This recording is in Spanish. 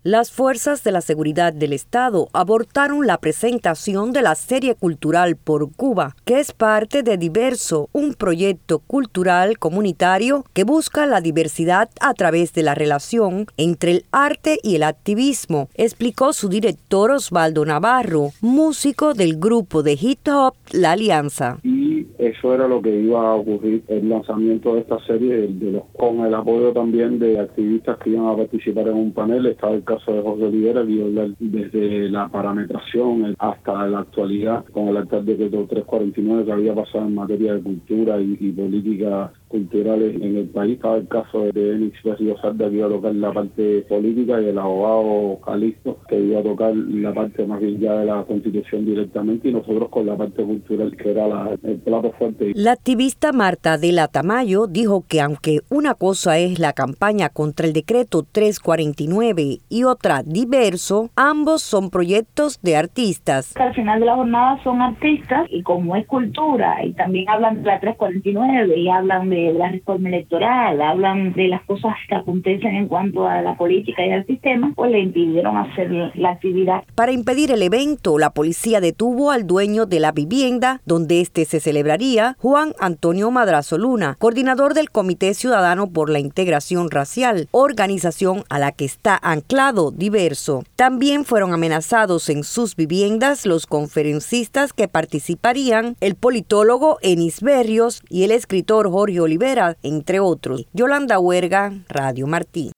Las fuerzas de la seguridad del Estado abortaron la presentación de la serie cultural Por Cuba, que es parte de Diverso, un proyecto cultural comunitario que busca la diversidad a través de la relación entre el arte y el activismo, explicó su director Osvaldo Navarro, músico del grupo de hip hop La Alianza. Y eso era lo que iba a ocurrir, el lanzamiento de esta serie, con el apoyo también de activistas que iban a participar en un panel. Estaba el caso de José Olivera, que iba a hablar desde la parametración hasta la actualidad, con el altar decreto 349 que había pasado en materia de cultura y políticas culturales en el país. Estaba el caso de Enix Berrío Sarda, que iba a tocar la parte política, y el abogado Calixto, que iba a tocar la parte más bien ya de la Constitución directamente, y nosotros con la parte cultural, que era el plato fuerte. La activista Marta Adela Tamayo dijo que aunque una cosa es la campaña contra el decreto 349 y otra Diverso, ambos son proyectos de artistas. Al final de la jornada son artistas, y como es cultura, y también hablan de la 349 y hablan de la reforma electoral, hablan de las cosas que acontecen en cuanto a la política y al sistema, pues le impidieron hacer la actividad. Para impedir el evento, la policía detuvo al dueño de la vivienda donde se celebraría, Juan Antonio Madrazo Luna, coordinador del Comité Ciudadano por la Integración Racial, organización a la que está anclado Diverso. También fueron amenazados en sus viviendas los conferencistas que participarían, el politólogo Enix Berríos y el escritor Jorge Olivera, entre otros. Yolanda Huerga, Radio Martí.